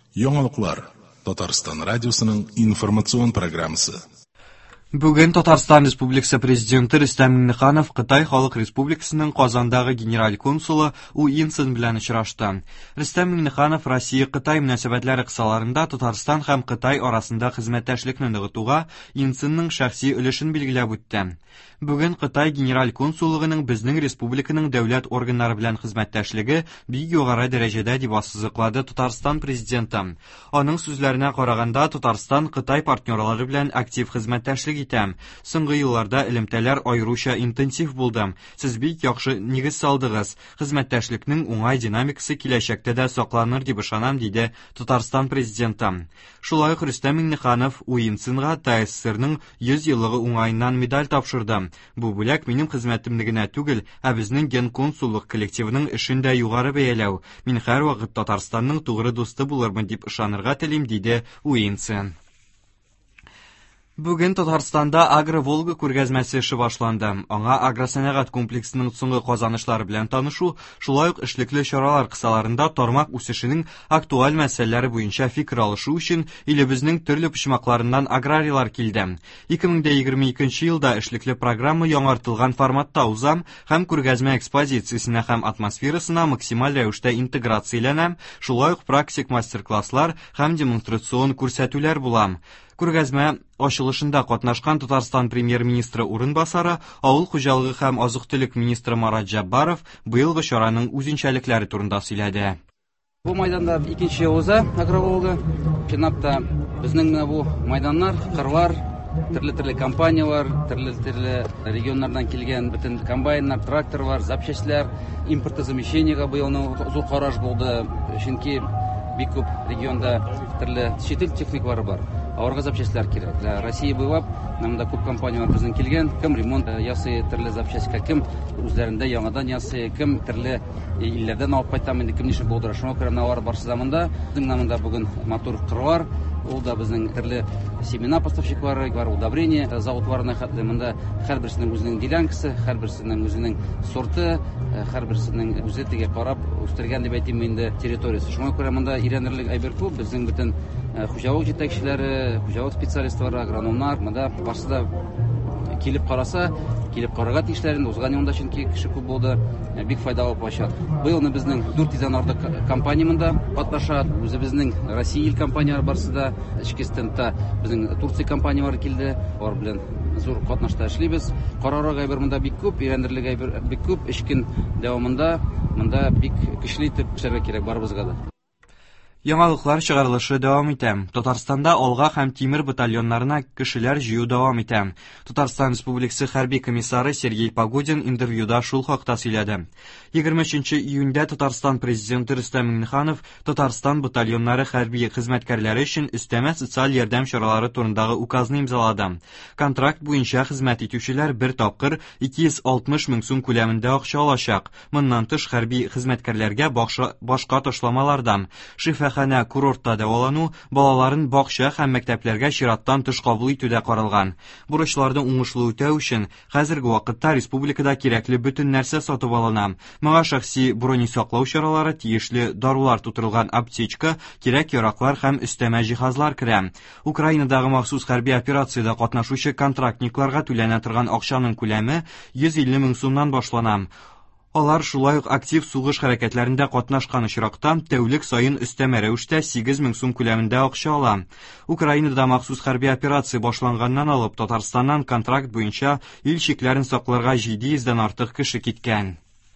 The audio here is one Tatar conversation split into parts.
Яңалыклар. Татарстан радиосының информацион программасы. Бүген Татарстан Республикасы Президенты Рөстәм Миңнеханов Кытай Халык Республикасының Казандагы генераль консулы У Инцин белән очрашты. Рөстәм Миңнеханов Россия-Кытай мөнәсәбәтләре кысаларында Татарстан һәм Кытай арасында хезмәттәшлекне ныгытуга Инцинның шәхси өлешен билгеләп үтте. Бүген Кытай генераль консуллыгының безнең республиканың дәүләт органнары белән хезмәттәшлеге бик югары дәрәҗәдә дип ассызыклады Татарстан президенты. Аның сүзләренә караганда, Татарстан Кытай партнерлары белән актив хезмәттәшлек итәм. Соңгы елларда элемтәләр аеруча интенсив булды. Сез бик яхшы нигез салдыгыз. Хезмәттәшлекнең уңай динамикасы киләчәктә дә сакланыр дип ышанам, диде Татарстан президенты. Шулай ук Рөстәм Миңнеханов У Инцинга ТССРның 100 еллыгы уңаеннан медаль тапшырды. Бу бүләк минем хезмәтемне генә түгел, ә безнең генконсуллык коллективының эшен дә югары бәяләү. Мин һәр вакыт Татарстанның тугры дусты булырмын дип ышанырга телим, диде У Инцин. Бүген Татарстанда Агро-Волга күргәзмәсе эше башланды. Аңа агросәнәгать комплексының соңгы казанышлары белән танышу, шулай ук эшлекле чаралар кысаларында тармак үсешенең актуаль мәсьәләләре буенча фикер алышу өчен илебезнең төрле почмакларыннан аграрийлар килде. 2022 елда эшлекле программа яңартылган форматта узам һәм күргәзмә экспозициясенә һәм атмосферасына максималь рәвештә интеграцияләнәм, шулай ук практик мастер-класслар һәм демонстрацион күрсәтүләр була. Күргәзмә ачылышында катнашкан Татарстан премьер-министры урынбасары, авыл хуҗалыгы һәм азык-төлек министры Марат Җаббаров быелгы чараның үзенчәлекләре турында сөйләде. Бу майданда икенче уза Агро-Волга. Чынлапта безнең бу майданнар, кырлар, төрле компаниялар, төрле регионнардан килгән бөтен комбайннар, тракторлар, запчастлар, импортозамещениега быелның зур караш булды. Чөнки бик күп регионда төрле чит ил техникалары бар. Авырга запчастлар кирәк. Россия буйлап, монда күп компаниялар безнең килгән, кем ремонт ясый, төрле запчастька, кем үзләрендә яңадан ясый, кем төрле илләрдән алып кайтам, инде кем ничек булдыра. Шуңа күрә навар барсы заманда, безнең намында бүген мотор кырлар, ул да безнең төрле семена поставщиклары бар, удобрение заводларына монда һәрберсенең үзенең делянкасы, һәрберсенең үзенең сорты, һәрберсенең үзе тигә карап үстергән дип әйтим инде территориясы. Шуңа күрә монда өйрәнерлек әйбер күп. Безнең бөтен хуҗалык җитәкчеләре, хуҗалык специалистлары, агрономнар монда барсыда килеп караса, килеп карарга тиешләрен узган елда чөнки кеше күп булды, бик файдалы булачак. Быелны безнең 400 артык компания монда катнаша, үзебезнең Россия компанияләре барсыда, эчке стендта безнең Турция компанияләре килде, алар белән зур катнашта эшлибез. Карарга әйбер монда бик күп, өйрәнерлек әйбер бик күп, 3 көн дәвамында монда бик көчле итеп эшләргә кирәк барыбызга да. Яңалыклар чыгарылышы дәвам итә. Татарстанда алга һәм тимер батальоннарына кешеләр җыю дәвам итә. Татарстан Республикасы хәрби комиссары Сергей Погодин интервьюда шул хакта сөйләде. 23 июньдә Татарстан президенты Рөстәм Миңнеханов Татарстан батальоннары хәрби хезмәткәрләре өчен өстәмә социаль ярдәм чаралары турындагы указны имзалады. Контракт буенча хезмәт итүчеләр бер тапкыр 260 мең сум күләмендә акча алачак. Моннан тыш хәрби хезмәткәрләргә башка ташламалардан шифаханә, курортта дәвалану, балаларын бакча һәм мәктәпләргә чираттан тыш кабул итүдә каралган. Бурычларны уңышлы үтәү өчен хәзерге вакытта республикада кирәкле бөтен нәрсә сатып алына. Моңа шәхси брони саклау чаралары, тиешле дарулар тутырылган аптечка, кирәк-яраклар һәм өстәмә җиһазлар керә. Украинадагы махсус хәрби операциядә катнашучы контрактникларга түләнә торган акчаның күләме 150 мең сумнан башлана. Алар шулай ук актив сугыш хәрәкәтләрендә катнашкан очракта тәүлек саен өстәмә рәвештә 8 мең сум күләмендә акча ала. Украинада махсус хәрби операция башланганнан алып Татарстаннан контракт буенча ил чикләрен сакларга 700-дән артык кеше киткән.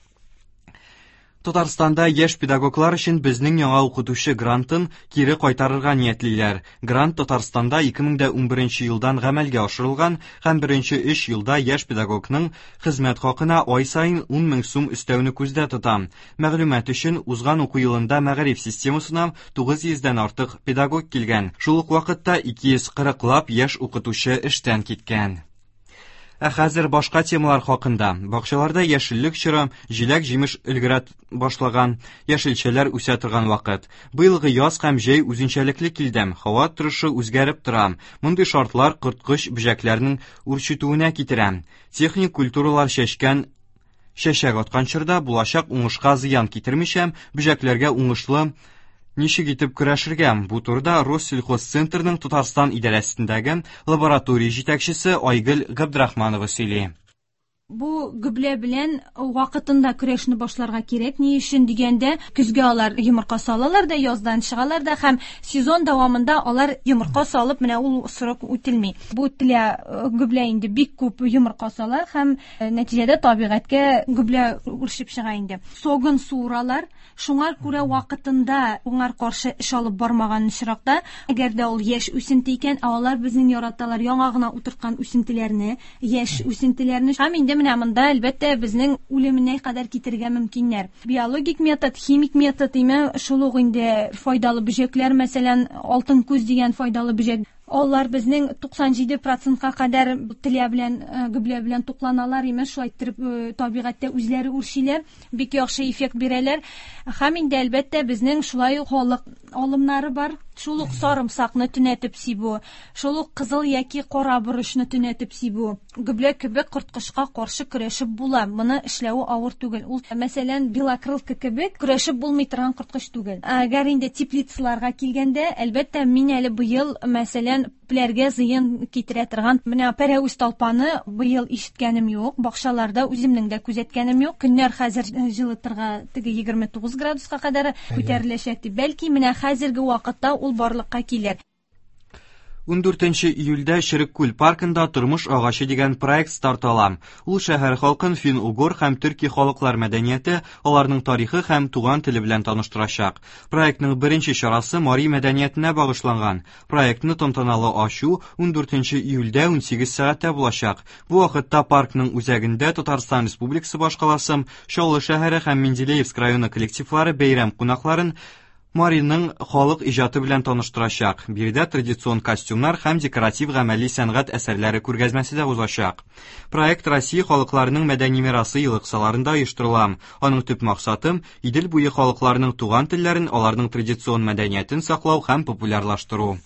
Татарстанда яшь педагоглар өчен безнең яңа укытучы грантын кире кайтарырга ниятлиләр. Грант Татарстанда 2011 елдан гамәлгә ашырылган һәм беренче 3 елда яшь педагогның хезмәт хакына ай саен 10 мең сум өстәүне күздә тота. Мәгълүмат өчен, узган уку елында мәгариф системасына 900-дән артык педагог килгән. Шул ук вакытта 240 яшь укытучы эштән киткән. Ә хәзер башка темалар хакында. Бакчаларда яшеллек чыры, җиләк-җимеш өлгерә башлаган, яшелчәләр үсә торган вакыт. Быелгы яз һәм җәй үзенчәлекле килде. Һава торышы үзгәреп тора. Мондый шартлар кырткыч бөҗәкләрнең үрчетүенә китерә. Техник культуралар чәчкән чәчәк аткан чорда булачак уңышка зыян китермичә, бөҗәкләргә уңышлы Ничек итеп көрәшергә? Бу турыда Россельхозцентрның Татарстан идарәсендәге лаборатория җитәкчесе Айгөл Габдрахманова сөйли. Бу гөблә белән вакытында көрәшне башларга кирәк. Ни өчен дигәндә, көзгә алар йомырка салалар да, яздан чыгалар да һәм сезон дәвамында алар йомырка салып, менә ул срок үтелми. Бу телә гөблә инде бик күп йомырка сала һәм нәтиҗәдә табигатькә гөблә үрчеп чыга инде. Согын суыралар. Шуңар күрә вакытында уңар каршы эш алып бармаган очракта, әгәр дә ул яшь үсенте икән, алар безнең яраталар яңа гына утырткан үсентеләрне, яшь үсентеләрне һәм инде менә монда әлбәттә безнең үлеменә кадәр китергә мөмкиннәр. Биологик метод, химик метод име шул ук инде файдалы бөҗәкләр, мәсәлән, алтын күз дигән файдалы бөҗәк. Алар безнең 97%-ка кадәр телә белән, гөблә белән тукланалар, имеш, шулай итеп табигатьтә үзләре үрчиләр, бик яхшы эффект бирәләр. Һәм инде әлбәттә безнең шулай ук халык алымнары бар. Шул ук сарымсакны төнәтеп сибү, шул ук кызыл яки кара борычны төнәтеп сибү. Гөблә кебек корткышка каршы көрәшеп була. Моны эшләү авыр түгел. Ул, мәсәлән, белокрылка кебек көрәшеп булмый торган корткыш түгел. Әгәр инде теплицаларга килгәндә, әлбәттә мин әле быел, мәсәлән, пләргә зыян китерә торган менә пәрәүз талпаны быел ишеткәнем юк. Бакчаларда үземнең дә күзәткәнем юк. Көннәр хәзер жылытырга теге 29 градуска кадәр күтәреләчәк дип. Бәлки менә хәзерге вакытта ул барлыкка килер. 14 июльдә Череккүл паркында Тормыш агачы дигән проект старт ала. Ул шәһәр халкын фин-угур һәм төрки халыклар мәдәнияте, аларның тарихы һәм туган теле белән таныштырачак. Проектның беренче чарасы Мари мәдәниятенә багышланган. Проектны тантаналы ачу 14 июльдә 18 сәгатьтә булачак. Бу вакытта паркның үзәгендә Татарстан Республикасы башкаласы, Чаллы шәһәре һәм Менделеевск районы коллективлары бәйрәм кунакларын Мариның халык иҗаты белән таныштырачак. Биредә традицион костюмнар һәм декоратив гамәли сәнгать әсәрләре күргәзмәсе дә узачак. Проект Россия халыкларының мәдәни мирасы ел кысаларында оештырыла. Аның төп максаты Идел буе халыкларының туган телләрен, аларның традицион мәдәниятен саклау һәм популярлаштыру.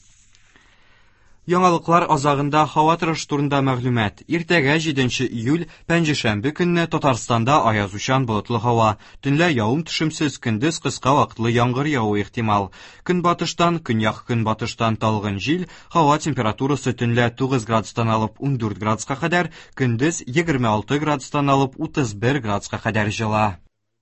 Яңалыклар азагында һава торышы турында мәгълүмат. Иртәгә 7 июль пәнҗешәмбе көнне Татарстанда аязучан болытлы һава. Төнлә явым-төшемсез, көндез кыска вакытлы яңгыр явуы ихтимал. Көнбатыштан, көньяк-көнбатыштан талгын җил, һава температурасы төнлә 9 градустан алып 14 градуска кадәр, көндез 26 градустан алып 31 градуска кадәр җыла.